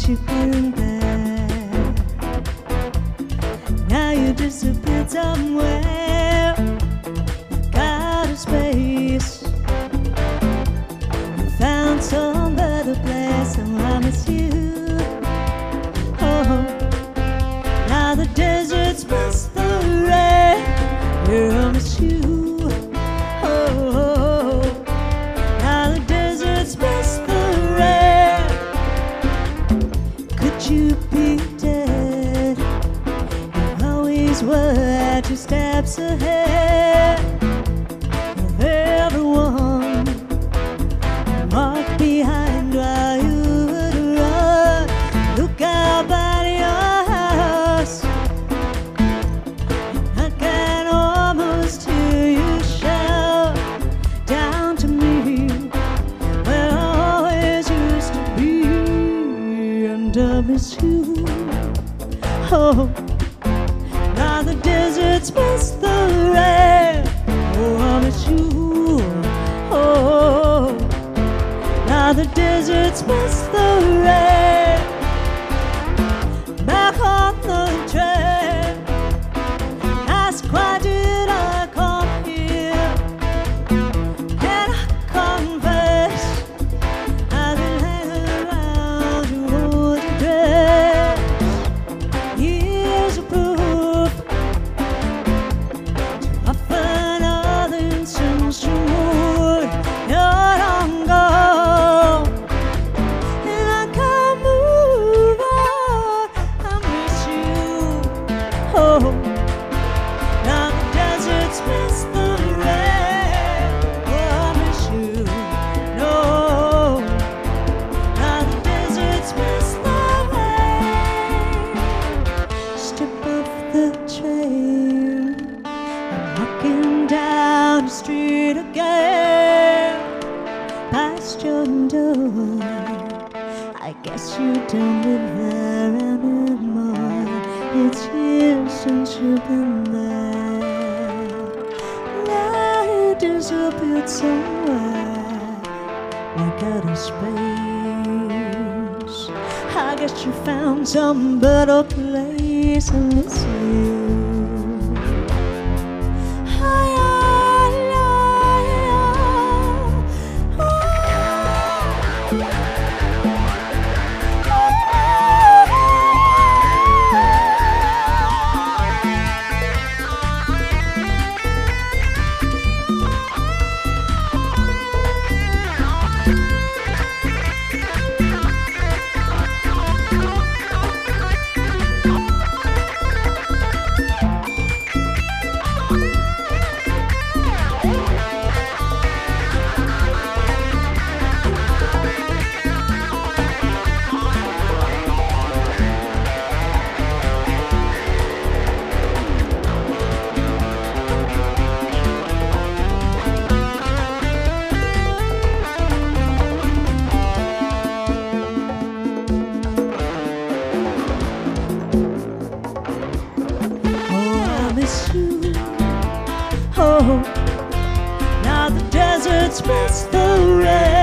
you've been there. Now you disappeared somewhere, outer space. You found some better place, so I miss you. Oh, now the desert's past the rain, yeah, I miss you. Oh, now the desert's past the rain. Could you be dead? You always were 2 steps ahead of everyone. Walk behind while you would run. Look out by your house, I can almost hear you shout down to me, where I always used to be, and I miss you. Oh, now the desert's past the rain, oh, I miss you. Oh, now the desert's past the rain. Back on the train, ask why did I come here, and I confess I've been hanging around your old address. Years of proof to offer nothing since you moved. You're long gone, and I can't move on. I miss you. Oh, now the desert's past the rain. Oh, I miss you. No, now the desert's past the rain. Step off the train, I'm walking down the street again, past your door. I guess you don't live there anymore. It's years since you've been there. Now you disappeared somewhere, like outer space. I guess you found some better place, I miss you. Oh, now the desert's past the rain.